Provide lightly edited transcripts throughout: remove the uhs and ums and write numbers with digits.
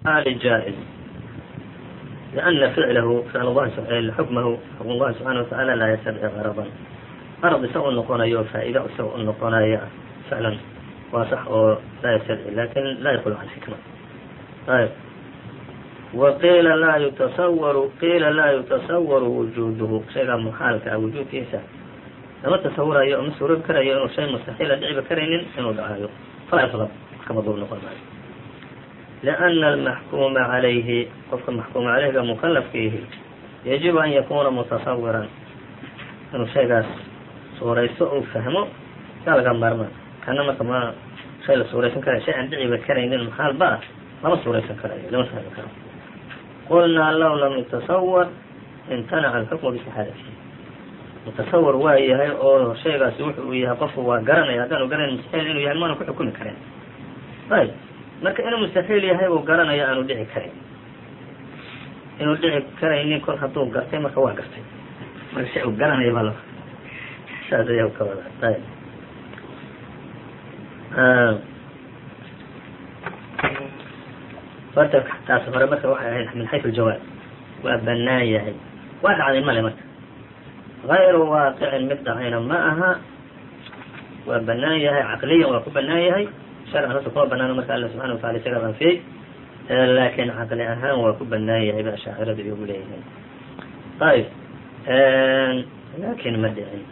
آل جائز لأن فعل الله حكمه حكم الله سبحانه وتعالى لا يتبع غرضا غرض isaga u noqonayo faa'iida isaga u noqonaya فعلا waa صح oo laa ystdعي lakin laa yخلو عan xikمة وqiila laa يتصور وuجوده shayga محaalka وuجوudkiisa lama tasawurayo o ma suuroobi karayo inuu shay mustaxiila dhiciba karaynin inuu dhacayo falaa yطلب kama duub noqon maayo لأن المحكوم عalayhi qofka maxkuum عalayhga mklafkiihi yaجiب an yakuna متصawirا inuu shaygaas suuraysto ou fahmo yaa laga maarmaan kana marka ma shay la suuraysan karayo shay aan dhiciba karaynin maxaal ba lama suuraysan karayo lama fahmi karo qulnaa low lam يتصور imtanaca الxukم بصxaadatihi mutasawir waa yahay oo shaygaasi wuxu uu yahay qofku waa garanaya haddaanu garanayn mustaxiil inuu yahay maanu ku xukumi karin ayb marka inuu mustaxiil yahay buu garanaya aanu dhici karayn inuu dhici karaynin kol hadduu gartay marka waa gartay marka shay uu garanaya baa saas ayaa ka wada ayb horta taas hore marka waxay ahayd min xayثu الjawaab waa banaan yahay waa dhacday male marka غayru waaqicin mid dhacayna ma aha waa banaan yahay caqliyan waa ku banaan yahay sharcan hasa kuma banaano marka alla subxana watacala isaga anfiyey laakin caqli ahaan waa ku banaan yahay ba ashaacirada iyogu leeyihiin ayb laakin ma dhicin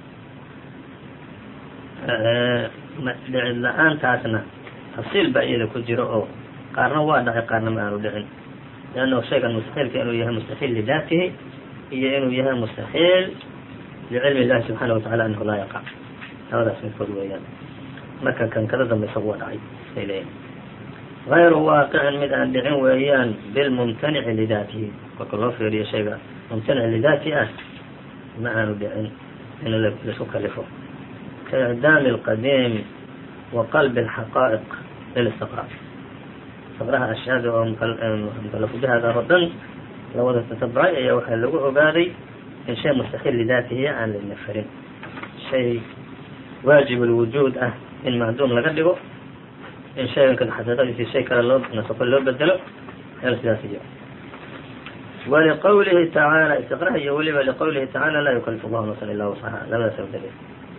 dhicid la-aantaasna tafsiil baa iyada ku jiro oo qaarna waa dhacay qaarna ma aanu dhicin leannahu shaygan mustaxiilka inuu yahay mustaxiil lidaatihi iyo inuu yahay mustaxiil licilmi illahi subxaana watacala anahu laa yaqac labadaas midkood weeyaan marka kan kada dambe isagu waa dhacay ay leeyihin غayru waaqicin mid aan dhicin weeyaan bilmumtanici lidaatihi kolka loo fiiriyo shayga mumtanic lidaati ah ma aanu dhicin in laisku kalifo kaicdaami اlqadiim wa qalbi اlxaqaa'iq lilistiqraa istiqraha ashyaada oo mukalafu bihaada oo dhan la wada tatabacay ayaa waxaa lagu ogaaday in shay mustaxiil lidaatihiya aan la nafarin shay waajib اlwujuud ah in macduum laga dhigo in shayganka xaqiiqadiisi shay kale loo nasaqo loo bedelo sidaas iyo waliqawlihi tacaala istiqraha iyo weliba liqawlihi tacaala laa yukalifu allahu nafsan ilaa wasaha labadaas oo daliil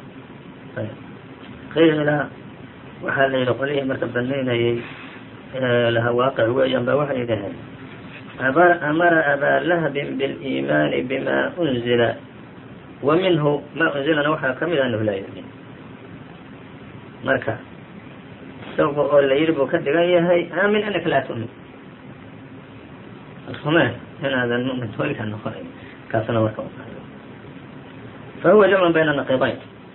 qiila waxaa la yidhi qolihii marka banaynayay laha waaqic weeyaan ba waxay dhaheen amara abaa lahabin biliimaani bima unzila wa minhu ma unzilana waxaa kamid a anahu laa yu'min marka isaga oo la yidhi buu ka dhigan yahay aamin anaka laa tu'min rumeen inaadan mu'min weligaa noqonayn kaasna marka fahuwa jamcun bayna naqiidayn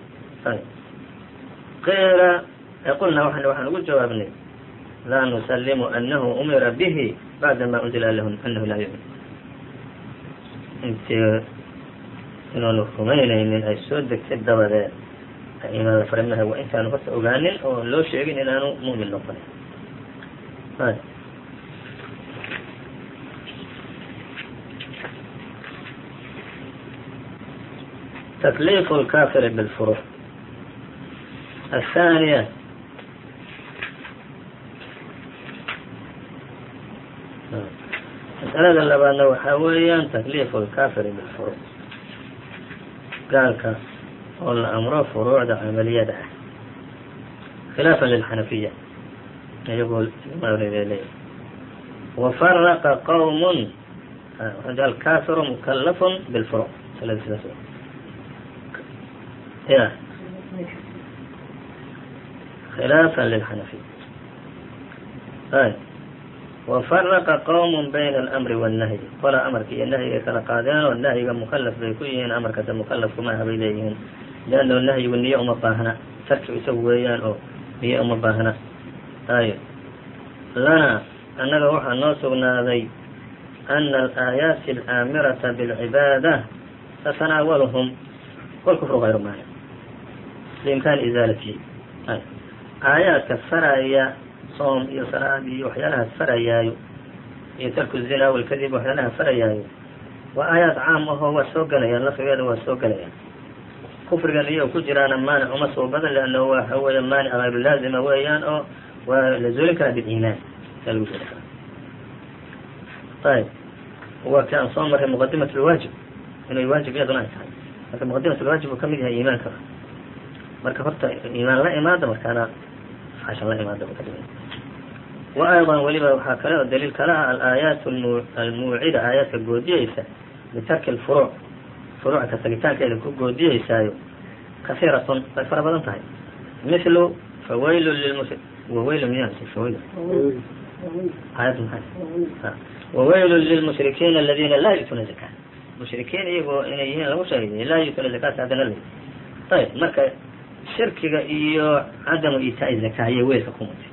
qiila qulnaa waxaan ugu jawaabnay laa nusalimu anahu umira bihi bacda ma unzila lahu anahu laa yu'min intii inaanu rumaynaynin ay soo degtay dabadeed imaan la faray maha waa intaanu horta ogaanin oo loo sheegin inaanu mu'min noqonin تكليف الكافر بالفروع الثانية مسألة labaadna waxaa weeyaan تكليف الكافر بالفروع gaalka oo la amro furuucda camaliyada ah khilaafa lilxanafiya iyagoo leeyahay wafaraqa qawm alkaafiru mukalafun bilfuruuc ya khilaafa lilxanafiya wafaraqa qawm bayna alamri wاnnahyi qola amarka iyo nahyiga kala qaadeen oo nahyiga mukalaf bay ku yihiin amarkase mukalafku maaha bay leeyihiin liannahu nahyigu niyo uma baahna tarkigu isagu weeyaan oo niyo uma baahna lana annaga waxaa noo sugnaaday ana alaayaati alaamirata bilcibaada tatanaawaluhum walkufru غayru maanic biimkaani izaalatihi aayaadka faraya soom iyo salaad iyo waxyaalahaas farayaayo iyo tarku zina walkadib waxyaalaha farayaayo waa aayaad caam ahoo waa soo gelayaan lafdigeeda waa soo gelayaan kufrigan iyo ku jiraana maanic uma soo badan leannahu waxa weeya maanic hayru laazima weeyaan oo waa la zuulin karaa biliimaan saa lagu jeli karaa ayb waa kii aan soo maray muqadimaة اlwaajib inay waajib iyaduna ay tahay marka muqadimaة اlwaajib uu kamid yahay iimaanka marka horta iimaan la imaada markaana afcaashan la imaada وأيضا weliba waxaa kale oo daliil kale ah alaayaat almuucida aayaadka goodiyeysa bitarki اlfuruuc furuucka tagitaankeeda ku goodiyeysaayo kahiiratun way fara badan tahay mثlu fawayl wawayl wawayl lilmushrikiina اladina laa yu'tuuna zakaa mushrikiin iyagoo inay yihiin lagu sheegay laa yu'tuuna zakaata haddana l ayb marka shirkiga iyo cadamu itaa zakaa iyo weelka kumutay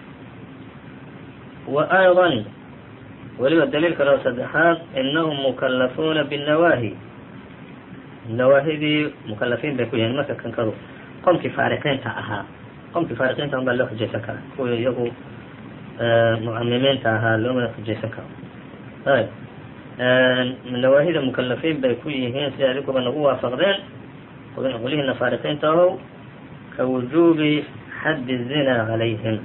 وأيضا weliba daliil kaleo saddexaad inahum mukalafuuna bالnawaahi nawaahidii mukalafiin bay ku yihiin marka kankadu qomkii faariqiinta ahaa qomkii faariqiinta un baa loo xujaysan karaa kuwii iyagu mucamimiinta ahaa looma xujaysan karo ayb nawaahida mukalafiin bay ku yihiin sida adikuba nagu waafaqdeen qolihiina faariqiinta ahow ka wujuubi xaddi الzina عalayhim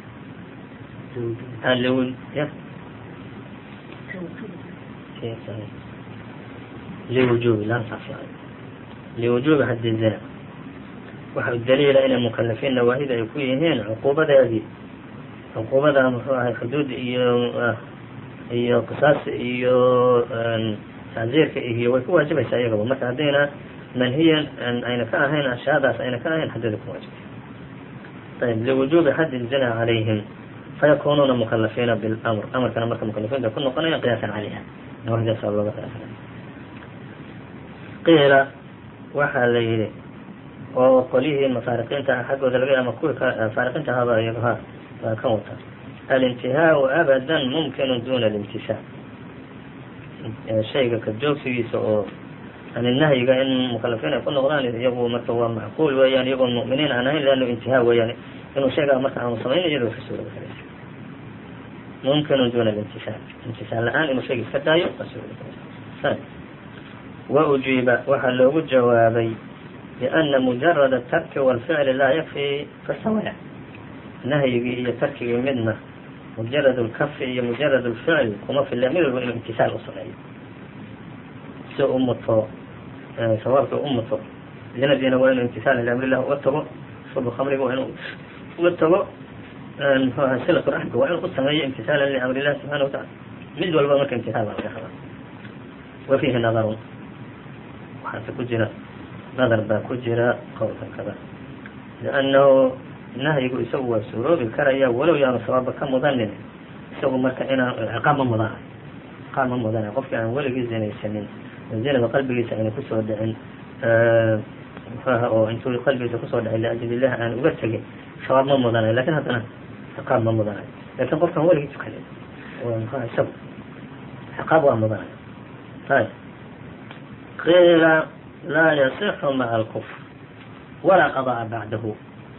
liwujuubi xaddi الzina waxa daliila inay mukalafiin nawaahida ay ku yihiin cuquubadeedii cuquubada muxuu ahay xuduud iyo qisaas iyo tacziirka iyo way ku waajibaysaa iyagaba marka haddayna manhiyan ayna ka ahayn ashyaadaas ayna ka ahayn xaddooda ku waajibay ayb liwujuubi xaddi الzina عalayhim fayakunuuna mukalafiina biاlamr amarkana marka mukalafiinta ku noqonaya qiyaasan calayha nawahidaas waa looga talagalay qiila waxaa la yidhi oo qolyihii mafaariqiinta xaggooda laga ama kuwii faariqiinta ahaaba iyaga ka wata alintihaau abadan mumkinu duna اlimtisaal shayga ka joogsigiisa oo yani nahyiga in mukalafiin ay ku noqdaan iyagu marka waa macquul weeyaan iyagoon mu'miniin aan ahayn leanno intihaa weeyaan inuu shaygaa marka aanu samayn iyadoo ka suuraga karaysa mumkinu duna اlimtisaal imtisaal la-aan inuu shayga iska daayo waa suuraga karaysa wa ujiiba waxaa loogu jawaabay biana mujarad الtarki wاlficli laa yakfi fasawaya nahyigii iyo tarkigii midna mujarad اlkafi iyo mujarad اlficl kuma filla mid walba inuu imtisaal u sameeyo si u muto sawaabka u muto zinadiina waa inuu imtisaal liamrillah uga tago shurbu khamriga waa inuu uga tago mxuu ahay silatu raxmka waa inuu u sameeyo imtisaalan liamrillah subxana wa tacala mid walba marka imtisaal baa laga rabaa wa fiihi nadarun waxaase ku jira nadar baa ku jira qowlkan kada liannahu nahyigu isagu waa suuroobi karaya walow yaanu sawaabba ka mudanin isagu marka inaan ciqaab ma mudanayo ciqaab ma mudanayo qofkii aan weligii zinaysanin zinada qalbigiisa ayna kusoo dhicin muxuaha oo intuu qalbigiisa kusoo dhicin liajli illah aan uga tegin sawaab ma mudanayo lakin haddana ciqaab ma mudanayo lakin qofkaan weligii tukanin muxuaha isagu ciqaab waa mudanayo ayb qiila laa yasixu maca alkufr walaa qada'a bacdahu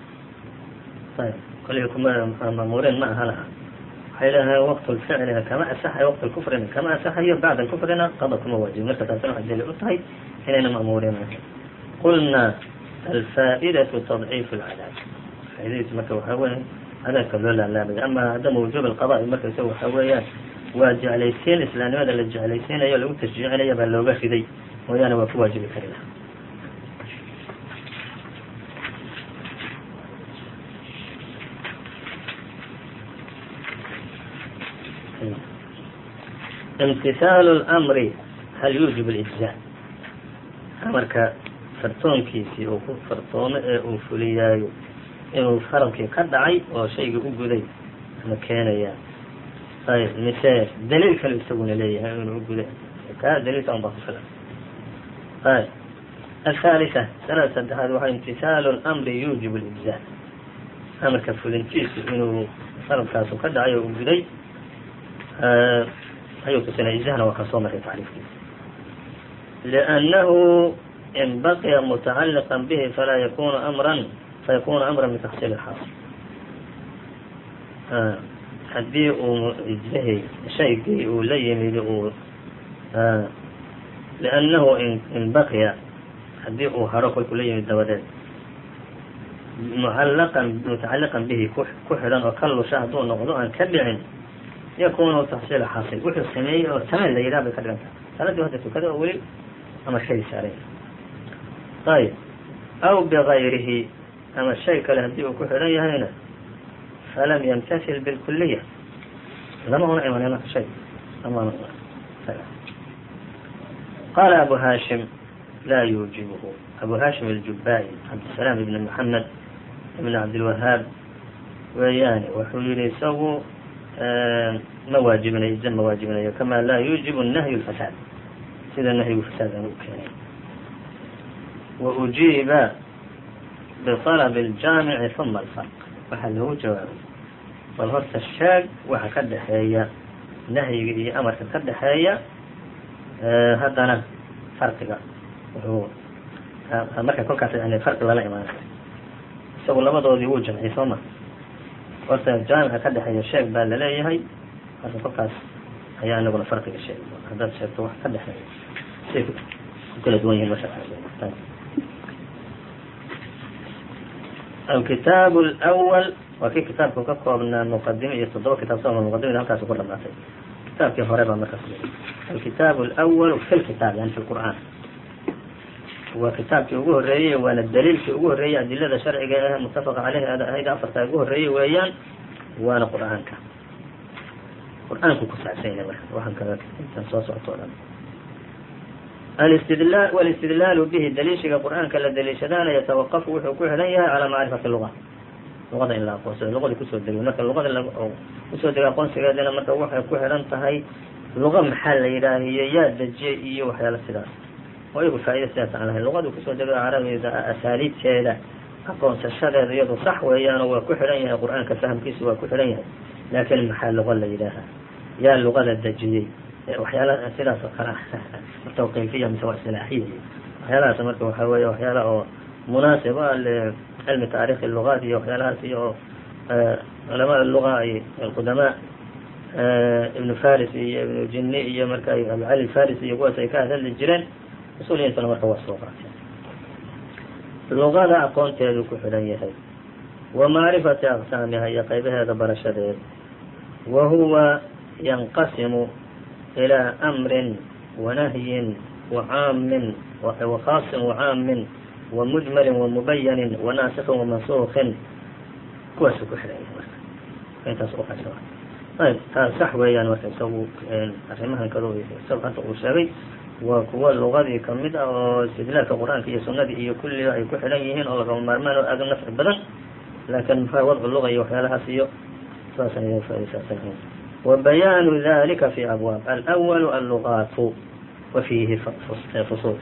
ayb kolliga kuma mamuuriin ma aha laha waxay leedahay waqt lficlina kama asaxayo waqt lkufrina kama asaxayo bacda alkufrina qada kuma waajib marka taasina waxay daliil u tahay inayna ma'muuriin ahayn qulna alfaa'idatu tadciif اlcadaab faa'idadiisu marka waxaa weeye cadaabka loo laalaabaya ama cadama wujuub alqada'i marka isaga waxaa weeyaan waa jeclaysiin islaamnimada la jeclaysiinayo lagu tashjiicinaya baa looga riday mooyaane waa ku waajibi kari laha imtisaalu اlamri hal yuujib اlijzaa amarka fartoonkiisii uu ku fartoomo ee uu fuliyaayo inuu faradkii ka dhacay oo shaygii u guday ma keenayaa ayb mise daliil kale isaguna leeyahay inuu u guday kaa daliilka un baa ku filan ayb aلثالثة sanada saddexaad waxaa imtisaalu اlamri yuujib اlijzaa amarka fulintiisu inuu faradkaasu ka dhacay oo u guday ayuu tusinaya ijzahna waa ka soo maray tacriifkiisa لأnnahu in baqiya mutacaliqa bihi falaa yakunu amran fayakunu amran bitaxsiil اxaasil haddii uu ijzahi shaygii uu la yimid uu لأnnahu in baqiya haddii uu haro kolkuu la yimid dabadeed mutacaliqan bihi ku xidhan oo ka lusha hadduu noqdo aan ka dhicin yakunu taxsiila xaasil wuxuu sameeyey oo tamam la yidhaha bay ka dhigan tahay salaadii hadda tukada oo weli ama shay saaray ayb aw bigayrihi ama shay kale haddii uu ku xidhan yahayna falam yamtasil bilkuliya lama una imanay marka shay lama qaala abu hashim laa yuujibuhu abu hashim aljubaa'i cabdisalaam ibn moxamed ibn cabdilwahaab weeyaani wuxuu yihi isagu ma waajibinayo ijza ma waajibinayo kamaa laa yuujibu nahyu lfasaad sida nahyigu fasaad aan u keenay wa ujiiba biطalb اljaamici uma alfarq waxaa loogu jawaabay bal horta sheeg waxa ka dhexeeya nahyiga iyo amarka ka dhexeeya haddana farqiga wuxuu marka kolkaas yani farqi lala imaanay isagu labadoodii wuu jamciyey soo ma horta jaamica ka dhexeeya sheeg baa laleeyahay marka kolkaas ayaa anaguna farqiga sheegay haddaad sheegto wax ka dhexeeya say ku kala duwan yihin masha alkitaab اlأwl waa kii kitaabku ka koobnaa muqadime iyo 7 kitaab soo muqadimada halkaas ku dhamaatay kitaabkii hore baa markaas alkitaab اlأwl fi lkitaab yani fi lqur'aan waa kitaabkii ugu horeeyey waana daliilkii ugu horeeyey adilada sharciga ah mutafaqa caleyhi ahayd afartaa ugu horeeyey weeyaan waana qur'aanka qur'aanku ku saabsan yahay marka waxaan kaga intan soo socoto o dhan والاستدلال به dliishiga qur'aanka la dliishadaana yatawaqafu wuxuu ku xidhan yahay calىa macrifati luga luqada in la aqoonsado luqadii kusoo degay marka luqada kusoo degay aqoonsigeedina marka waxay ku xidhan tahay luqa maxaa la yidhaahiyo yaa dejiyey iyo waxyaala sidaas oo iyagu faaida sidaas aan lahayn luqadii kusoo degay carabiga asaaliidkeeda aqoonsashadeeda iyadu sax weeyaano waa ku xidhan yahay qur'aanka fahamkiisa waa ku xidhan yahay laakin maxaa luqa la yidhaaha yaa luqada dejiyey waxyaala sidaas oo kale tawqiifiya mise waa isilaaxiya waxyaalahaas marka waxaa weeye waxyaala oo munaasib ah licilmi taarikhi lugaat iyo waxyaalahaas iyo oo culamaء luga ay alqudamaa ibnu faris iyo ibnu jini iyo marka abcali faris iyo kuwaas ay ka hadli jireen usuuliyintuna marka waa soo qaateen luqada aqoonteedu ku xidhan yahay wa macrifati aqsaamiha iyo qaybaheeda barashadeed wa huwa yanqasimu إلى أمر ونهي وعام وخاص وعام ومجمل ومبين وناسخ ومنسوخ kuwaas ku xidhan intaas u qaybsama ayb taas sax weeyaan marka isagu arrimahan kale isagu hanta uu sheegay waa kuwa luqadii kamid ah oo istidlaalka qur'aanka iyo sunadii iyo kulliga ay ku xidhan yihiin oo lagama maarmaan oo aad u nafci badan laakin maxaa wadcu luga iyo waxyaalahaas iyo saas ayay faa'iidaysan وبيان ذلك في أبواب الأول اللغات وفيه فصول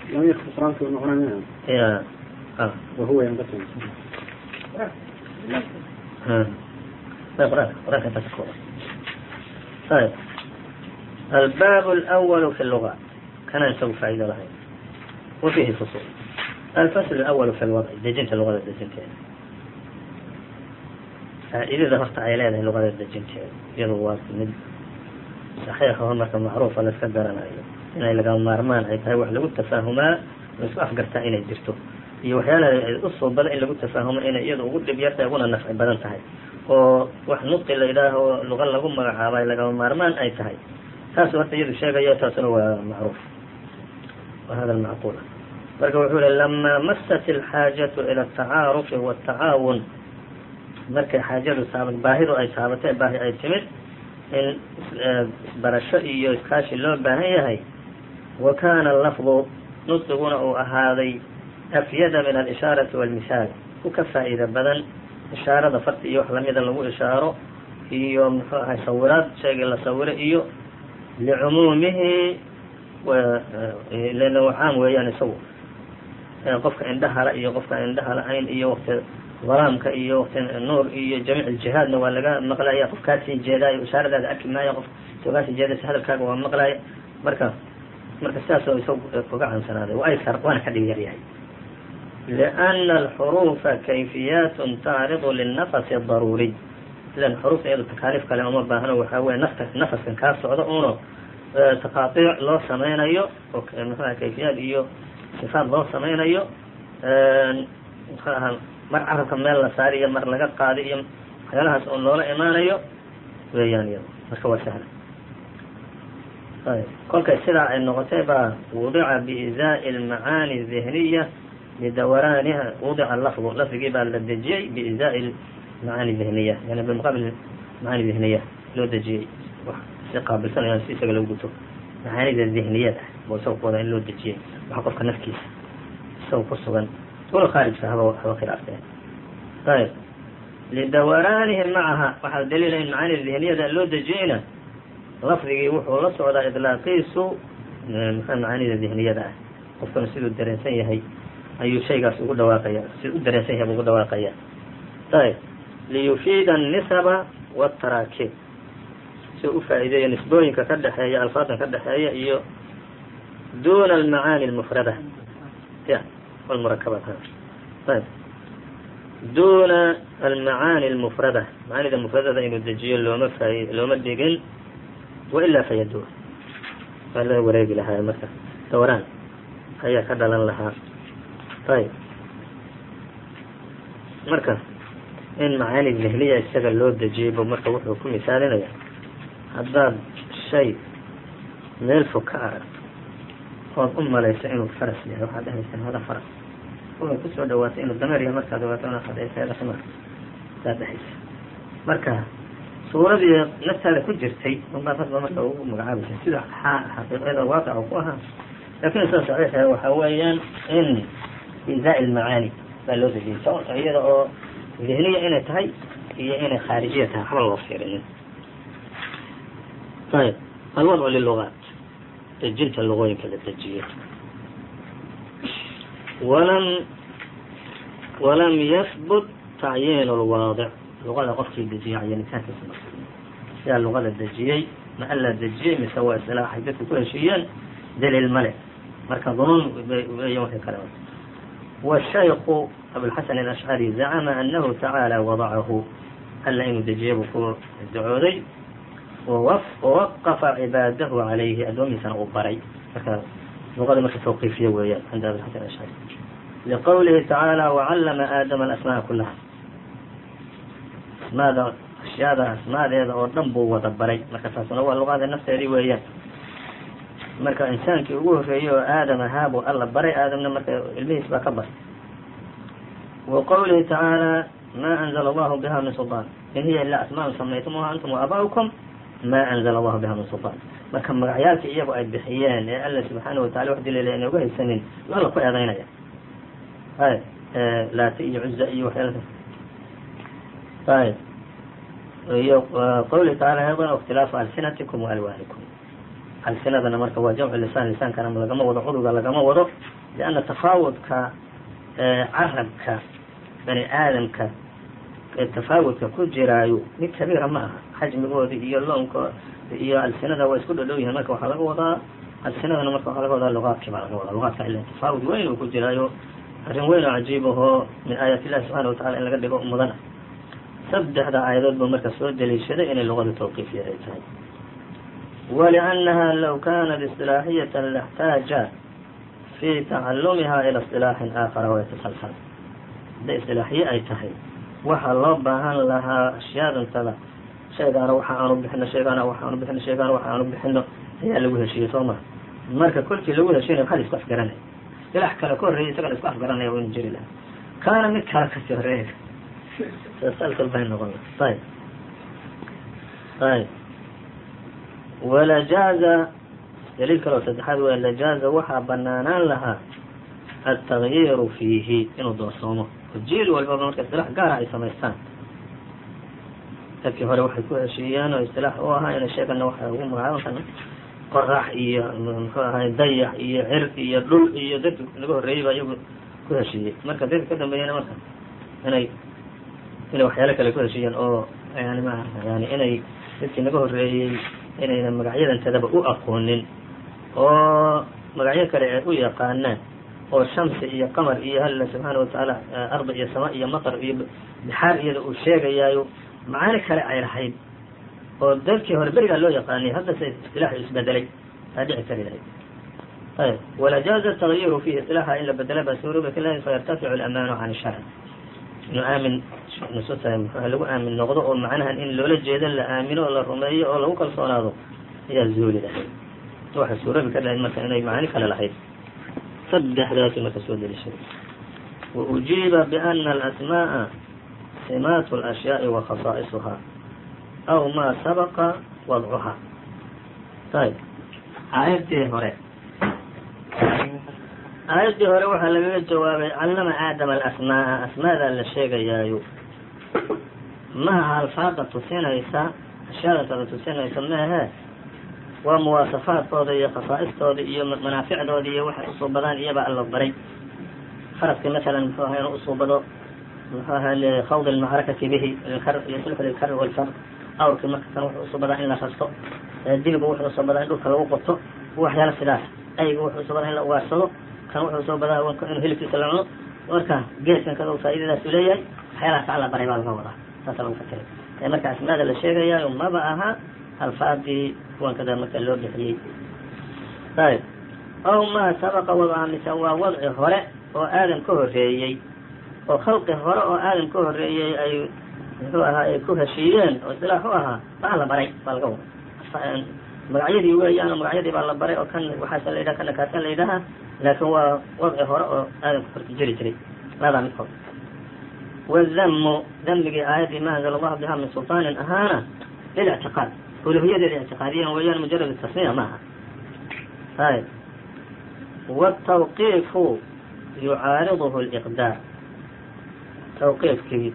وهو ينقسم طيب الباب الأول في اللغات كان يسوي فائدة لها وفيه فصول الفصل الأول في الوضع دجنت اللغة الدجنتين إذا ذهبت عيلان اللغة الدجنتين iyadu waa mid صaxiixa oo marka macruufa la iska garanayo inay lagama maarmaan ay tahay wax lagu tafaahumaa la isku afgartaa inay jirto iyo waxyaalaha usoo badan in lagu tafaahumo inay iyada ugu dhib yartahay uguna nafci badan tahay oo wax nudqi la yidhaaho luqa lagu magacaabay lagama maarmaan ay tahay taas horta iyadu sheegayo taasuna waa macruuf wa hada macquul marka wuxuu yihi lama masat alxaajatu ila atacaarufi watacaawun markay xaajadu baahidu ay taabatay baahi ay timid in isbarasho iyo iskaashi loo baahan yahay wa kana lafdu nudqiguna uu ahaaday afyada min alishaarati walmithaal ku ka faa'iida badan ishaarada farti iyo wax lamida lagu ishaaro iyo muxuu ahay sawiraad shayga la sawiro iyo licumuumihi lana caam weeyaan isagu qofka indhahala iyo qofka indhahala ayn iyo waqti ظلامka iyo waqti nuur iyo jamiic الجihaadna waa laga maqlaya qof kaasii jeedaayo ishaaradaada arki maayo qof soogaasii jeedaysa hadalkaaga waa maqlaya marka sidaas oo isagu uga cansanaaday waysar waana ka dhib yar yahay لأن الحروف كayفiyaat taariض للنفس الضarوري ilan xruufta iyado takaaliif kale uma baahno waxaa weye nafaskan kaa socdo uno taqaaطiic loo samaynayo oo mxuha kayfiyaad iyo sifaad loo samaynayo mxuaha mar carabka meel la saari iyo mar laga qaadi iyo waxyaalahaas oo loola imaanayo weeyaan iyado marka waa sahla. kolkay sidaa ay noqotay baa wudica biizaaءi اlmacaani الذihniya lidawaraaniha wudica lafdu lafdigii baa la dejiyey biizaaءi macaani الذihniya yani bimuqaabil macaani ذihniya loo dejiyey si qaabilsanayaan si isaga lagu guto macaanida dihniyada bo isaga ku wada in loo dejiyey waxa qofka nafkiisa isaga ku sugan walo khaarijka haba khilaafteen. ayb lidawaraanihi macaha waxaa daliila in macaanida dihniyada loo dejiyeyna lafdigii wuxuu la socdaa idlaaqiisu macaanida dihniyada ah qofkana siduu dareensan yahay ayuu shaygaas ugu dhawaaqaya siduu u dareensan yahay buu ugu dhawaaqaya. ayb liyufiida الnisaba wالtaraakiib si u faa'iideeya nisbooyinka ka dhexeeya alfaadan ka dhexeeya iyo duna almacaani اlmufrada wاlmurakabaat. ayb duna almacaani اlmufrada macaanida mufradada inuu dejiyo looma dhigin wailaa fayadur waa la wareegi lahaa marka dawraan ayaa ka dhalan lahaa. ayb marka in macaani dihniya isaga loo dejiyey bu marka wuxuu ku misaalinaya haddaad shay meel fog ka aragto ood u malayso inuu faras yahay waxaad dhahaysaa hada faras oad kusoo dhawaatay inuu dameer yahay markaad dhawaato ximar saad dhahaysa marka suuradii naftaada ku jirtay unbaad hadba marka ugu magacaabaysa sida xaqiiqada waaqaca ku ahaa. laakin sida saxiixa waxa weeyaan in izaaء ilmacaani baa loo dejiyey iyada oo dihniya inay tahay iyo inay khaarijiya tahay waxba loo fiirinin. ayb alwadcu lilugaat dejinta luqooyinka la dejiyey walam yahbut tacyiin اlwaadic luqada qofkii dejiyey cayinitaankiisa ma sidaa luqada dejiyey ma alla dejiyey mise waa isilaaxay dadku ku heshiiyeen daliil male marka dunuun weya waxay kale. washayku abulxasan alashcari zacama anahu tacaala wadacahu alla inuu dejiyey buu ku dacooday wawaqafa cibaadahu calayhi addoomihiisana uu baray marka luqada marka tawqiifiya weeyaan cinda abulxasan alashcari liqowlihi tacaala wacallama aadama alasmaaa kulaha asmaada ashyaada asmaadeeda oo dhan buu wada baray marka taasuna waa luqada nafteedii weeyaan. marka insaankii ugu horreeyey oo aadam ahaa buu alla baray aadamna marka ilmihiis baa ka baray. wa qowlihi tacaala ma anzla allahu biha min sulطaan in hiya ilaa asmaء samaytumuha antum waabaa'ukum ma anzla allahu biha min sulطaan marka magacyaalkii iyagu ay bixiyeen ee alla subxaanaه watacala wax dilila ayna uga haysanin yu alla ku eedaynaya laati iyo cuza iyo waxyaala. ayb iyo qowlihi tacaala ayضا اkhtilaafu alsinatikum waalwaanikum alsinadana marka waa jamcu lisaan lisaankana lagama wado cudurga lagama wado lianna tafaawudka carabka bani aadamka ee tafaawudka ku jiraayo mid kabiira ma aha xajmigooda iyo loonka iyo alsinada waa isku dhodhow yihiin marka waxaa laga wadaa alsinadana marka waxaa laga wadaa luqaadkii baa laga wadaa luqaadka ila tafaawud weyn uu ku jiraayo arrin weyn oo cajiib ahoo min aayaat illahi subxaana watacala in laga dhigo mudana. saddexda aayadood buu marka soo deliishaday inay luqada tawqiifiya ay tahay. ولأنها لو كانت اصطلاحية لاحتاج في تعلمها إلى اصطلاح آخر ويتسلسل ده اصطلاحية أي تهي waxa loo baahan lahaa ashyaadantaba shaygaana waxa aanu bixino shaygaana waxaanu bixino shaygaana waxaanu bixino ayaa lagu heshiiyey soo maa marka kolkii lagu heshiinay waxaa la isku afgaranaya ilax kale ka horreeyay isagana isku afgaranaya waa inu jiri lahaa kaana mid kale kasii horreeya salsal bay noqon ayb ayb walajaaza daliil kaloo saddexaad waa lajaaza waxaa banaanaan lahaa altagyiiru fiihi inuu doorsoomo jiil walbaba marka isilaax gaara ay samaystaan dadkii hore waxay ku heshiiyeen oo isilaax u ahaa inay sheegana waxa ugu magacaaban qorax iyo muxuu ahay dayax iyo cir iyo dhul iyo dadki naga horreeyey baa iyagu ku heshiiyey marka dadka ka dambeeyena marka inay waxyaalo kale ku heshiiyeen oo yani ma yani inay dadkii naga horreeyey inayna magacyadantadaba u aqoonin oo magacyo kale ay u yaqaanaan oo shamsi iyo qamar iyo alla subxaana watacaala arda iyo sama iyo maqar iyo bixaar iyada uu sheegayaayo macaani kale ay lahayd oo dadkii hore berigaa loo yaqaanay haddase istilaaxu isbedelay aa dhici kari lahayd ayb walajaaza atagyiru fiihi isilaaxa in la bedela baa suuroobi ka lahayd fayartaficu alamaanu can sharc inuu aamin nusuusta muxuha lagu aamin noqdo oo macnahan in loola jeedo la aamino oo la rumeeyo oo lagu kalsoonaado ayaa zuuli lahayd waxa suurabi ka dhahayd marka inay macaani kale lahayd saddexdaasi marka soo delishaday waujiiba biana alasmaaءa simaat اlأshyaaءi wa khasaa'isuhaa aw maa sabaqa wadcuhaa ayb aayaddii hore waxaa lagaga jawaabay callama aadama alasmaaءa asmaadaa la sheegayaayo maha alfaada tusinaysa ashyaadatada tusinaysa mehe waa muwaasafaadkooda iyo khasaa'istooda iyo manaaficdooda iyo waxay usuubadaan iyabaa alla baray faraskii masalan muxuu ahaa inuu usuubado muxuu ahaa likhawdi almacrakati bihi yuslixu lilkar walfar awrkii marka kan wuxuu usuubadaa in la rasto dibigu wuxuu usuubadaa in dhulka lagu qoto waxyaala sidaas aygu wuxuu usuubadaa in la ugaarsado kan wuxuu usuubadaa inuu hilibkiisa la cuno marka geeskan kada faa'iidadaas u leeyahay waxyaalahaas alla baray baa laga wadaa saasa lagu fakiray marka asmaada la sheegayaayo maba aha alfaadii kuwan kada marka loo bixiyey ayb aw maa sabaqa wadca mise waa wadci hore oo aadam ka horreeyey oo khalqi hore oo aadam ka horreeyey ay muxuu ahaa ay ku heshiiyeen oo isilaax u ahaa baa la baray baa laga wada magacyadii weeyaan oo magacyadii baa la baray oo kan waxaasa la yidhaha kana kaasan la yidhaha laakin waa wadci hore oo aadamka horta jiri jiray labadaa midkood wadamu damigii aayaddii ma anzala allahu biha min sulطaanin ahaana lilictiqaad uluhiyadeeda ictiqaadiyan weeyaan mujarad tasmiya maaha hay wالtawqiifu yucaariduhu اliqdaa tawqiifkii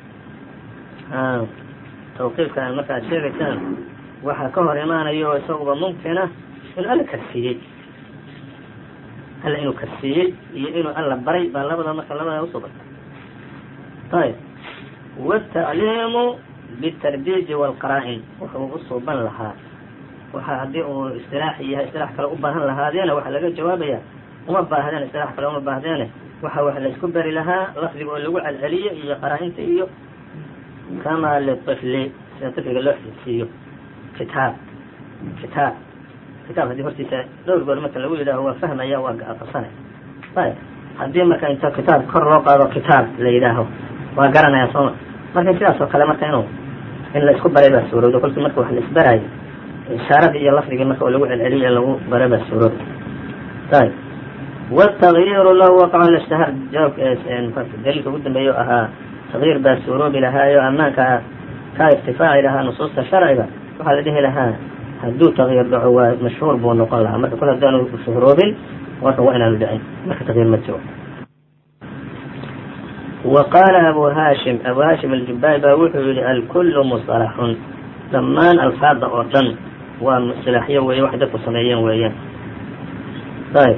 tawqiifka markaad sheegaysaan waxaa ka hor imaanayo isaguba mumkina inuu alla karsiiyey alla inuu karsiiyey iyo inuu alla baray baa labada marka labada usoo barta ayb wالtacliimu bالtardiiji wاlqaraa'in wuxuu usuuban lahaa waxa haddii uu istilaax yahay istilaax kale u baahan lahaadeena waxaa laga jawaabaya uma baahdeen istilaax kale uma baahdeene waxa wax la isku bari lahaa lafdiga oo lagu celceliyo iyo qaraa-inta iyo kama liطifli sida طifliga loo xifsiiyo kitaab haddii hortiisa dhowr goor marka lagu yidhaaho waa fahmaya waa aqrisanaya ayb haddii marka inta kitaab kor loo qaado kitaab la yidhaaho waa garanaya sooma marka sidaas oo kale marka in la isku baray baa suurowda kolkii marka wax la isbaraayo ishaaradii iyo lafdigii marka oo lagu celceliyo lagu baray baa suurowda ayb wالتغyiru lahu waqca lshtahar daliilka ugu dambeeya ahaa تغyiir baa suuroobi lahaayo amaanka ka irtifaaci lahaa nusuusta sharciga waxaa la dhihi lahaa hadduu تغyiir dhaco waa mashhuur buu noqon lahaa marka kol haddaanu shuhroobin marka waa inaanu dhicin marka تغyiir ma jiro وqاala abu hashim الjubaay baa wuxuu yihi alkul مصطلxun dhamaan alfaada oo dhan waa isilaaxyo weeye wax dadku sameeyeen weeyaan ayb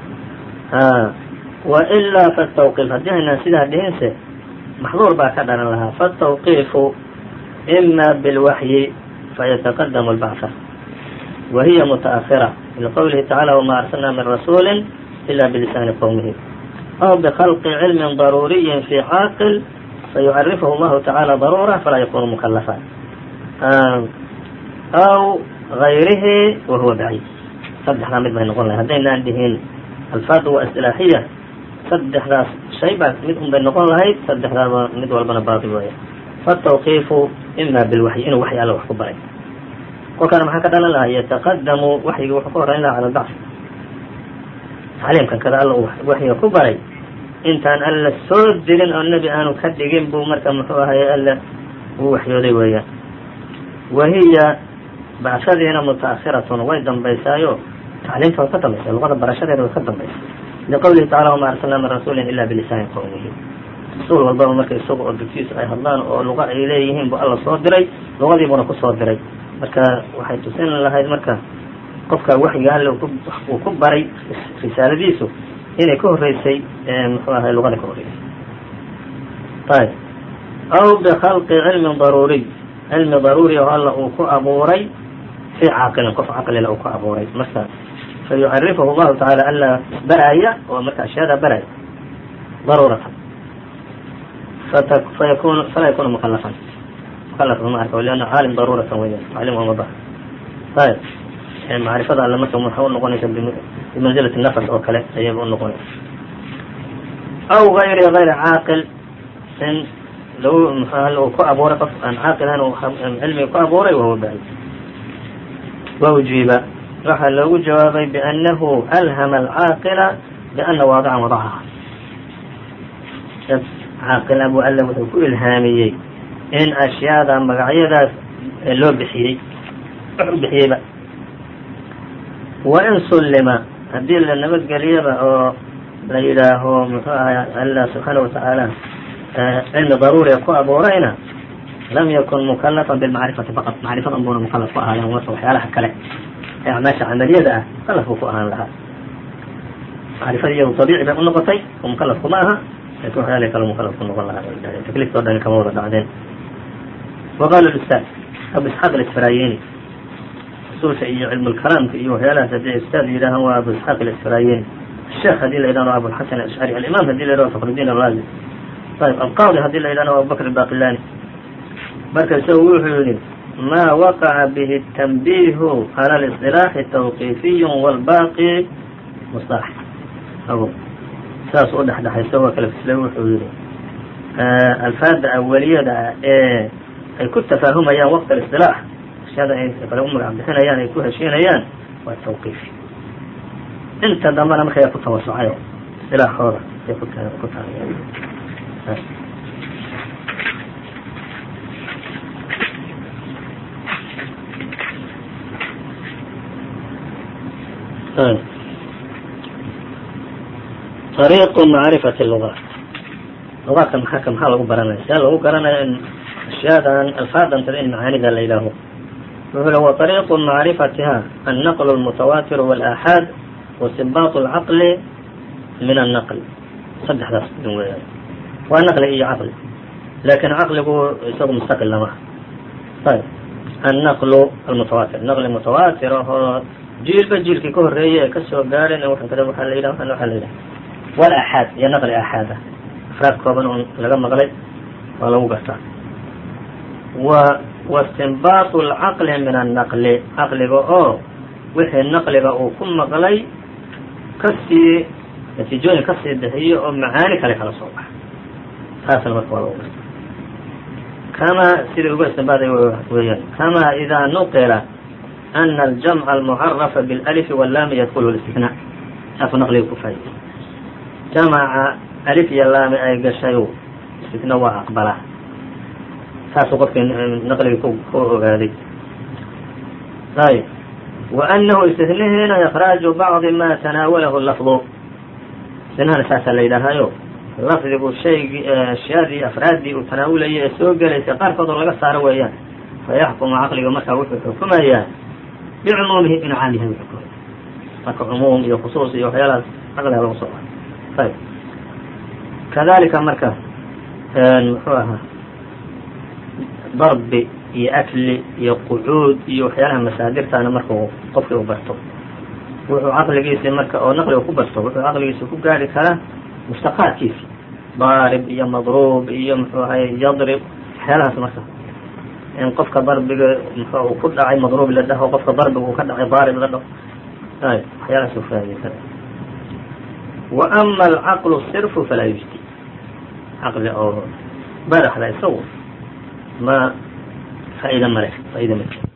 وإlaa faالtawqiif haddii aynaan sidaa dhihinse maxduur baa ka dhalan lahaa faالtawqiifu إma bاlwaxyi fayataqadamu الbacثa wahiya mutaأkhira liqowlihi tacaalى وma arsalna min rasuuli إla bilisaani qowmihi أو بخلق علم ضروري في عاaqل فيعرفه الله تعالى ضرورة فلا يكون مكلفا أو غayrihi وهو بعيد سddexdaa mid bay noqon lahay haddaynaan dhihin alfaad waa اصطilaaxiya saddexdaas shay baa mid un bay noqon lahayd saddexdaaba mid walbana baaqi weya فالتوقيifu إma بالwaحyi inuu waxyi alla wax ku baray kolkaana maxaa ka dhalan lahaa yتaqadamu waxyigi wuxuu ka horeyn lahaa calى الbacث tacliimkan kada alla waxyiga ku baray intaan alla soo dirin oo nebi aanu ka dhigin buu marka muxuu ahaye alla uu waxyooday weeyaan wahiya bacshadiina muta'akhiratun way dambaysaayo tacliimta way ka dambaysaa luqada barashadeeda way ka dambaysaa liqowlihi tacala wama arsalnaa min rasuulin ila bilisaani qowmihi rasuul walbaba marka isaga oo dugtiisa ay hadlaan oo luqa ay leeyihiin buu alla soo diray luqadiibuna ku soo diray marka waxay tusin lahayd marka qofka waxyiga alle uu ku baray risaaladiisu inay ka horeysay muxuu ahay luqada ka horeysay ayb aw bikhalqi cilmin daruuriy cilmi daruuri oo alla uu ku abuuray fii caaqilin qof caqlila uu ku abuuray marka fayucarifahu allahu tacaala alla baraya oo marka ashyaada baraya daruuratan falaa yakunu mukalafan mukalaf ma arka lianna caalim daruuratan weya caalim waa maba ayb macrifada alle marka waxay u noqonaysa bimanzilati nafs oo kale ayay u noqonaysa aw gayri caaqil in lagu ku abuuray qof aan caaqil ahayn cilmiga ku abuuray wahuwa baعid. وأجيiba waxaa loogu jawaabay بأنhu أlhma الcاaqila بأna waadcan wadacha. dad caaqila buu alle wuxuu ku ilhaamiyey in ashyaada magacyadaas loo bixiyey wax u bixiyeyba. وin sullima haddii la nabadgeliyaba oo la yidhaaho muxuu ahay alla subxaanaه wataعaalى cilmi daruuriga ku abuurayna lam yakun mukalafa bilmacrifati faqad macrifadan buuna mukalaf ku ahaayan wasa waxyaalaha kale ee acmaasha camaliyada ah mukalaf buu ku ahaan lahaa. macrifada iyadu dabiici bay u noqotay oo mukalaf kuma aha, laakin waxyaalaha kale mukalaf ku noqon lahaa. takliifta o dhani kama wada dhacdeen. waqaala ustaad abu isxaaq aisfaraayini usuusha iyo cilmu lkalaamka iyo waxyaalahaas haddii ustaad yidhaahan waa abu isxaaq aisfaraayini. الشheekh hadii la yidhahno abulxasan ashcari, alimaam hadii la yidhahno faqrudiin araazi. ayb alqaadi hadii la yidhahno abubakr baqilani. marka isagu wuxuu yihi ma waqaca bihi التنbihu calى الاصطilaaxi twqiifiy wاlbaqi muصطalax. saas u dhexdhexaysa waa kala fisla. wuxuu yihi alfaada awaliyada ee ay ku tafaahumayaan waqt الاصطilaax ashyaada ay kale u magac bixinayaan ay ku heshiinayaan waa twqiifi. inta dambana markaya ku tawasucayo isilaaxooda ay ku طريق معرفة اللغات. lugaadka maxaa lagu baranaya see lagu garanaya in ashyadan alfaadan tada in macaanida la yidhaaho. wuxuu wa طريق معرفatiha النqل المتواتر والآحاad واstinbaaط الcaql min النqل. saddexdaas idin weeyaan waa naqli iyo caqli, lakin caqligu isagu mustaqil lama. ayb النqل المتawaatir naqli mutawaatir oo jiilba jiilkii ka horeeyey ee kasoo gaadhen waxaa la yidhah wاlآxaad iyo naqli aaxaad ah afraad kooban oo laga maqlay waa lagu gartaa. واstinbaaط الcaqli min النql caqliga oo wixii naqliga uu ku maqlay kasii natiijooyin kasii bixiyo oo macaani kale kala soo baxa. taasna marka waa lagu garta kama sidii uga istinbaaday weeyaan kama إida nuqila أna الجمع المعرفa bاlألف والlaam ydkl الاsتiثناء. saasu naqliga ku faa'iday jamca alif iyo laami ay gashay istina waa aqbalaa. saasuu qofkii naqligii ku ogaaday. ayb وأنhu istihnihiina إkراaجu bacضi ma tanaawalahu lafظu. istinahana saasaa la yidhaahayo lafdigu shaygii ashyaadii afraaddii uu tanaawulayay ee soo gelaysay qaarkood oo laga saaro weeyaan. fayaxkumu caqliga markaa wuxuu xukumayaa bicumuumihi in caam yahay xukum. marka cumuum iyo khusuus iyo waxyaalahaas caqliga lagu soo a. ayb kadalika marka muxuu ahaa darbi iyo akli iyo qucuud iyo waxyaalaha masaadirtaana markuu qofkii u barto wuxuu caqligiisii marka oo naqliga ku barto wuxuu caqligiisi ku gaari karaa mushtaqaadkiisi daarib iyo madruub iyo muxuu ahay yadrib waxyaalahaas marka in qofka darbiga muxuu ku dhacay madruub la dhaho qofka darbiga uu ka dhacay daarib la dhaho. ayb waxyaalahaas u faaiday kara. wa ama alcaqlu sirfu falaa yujdi. caqli oo badaxda isagu ma faa'iida male faa'iida ma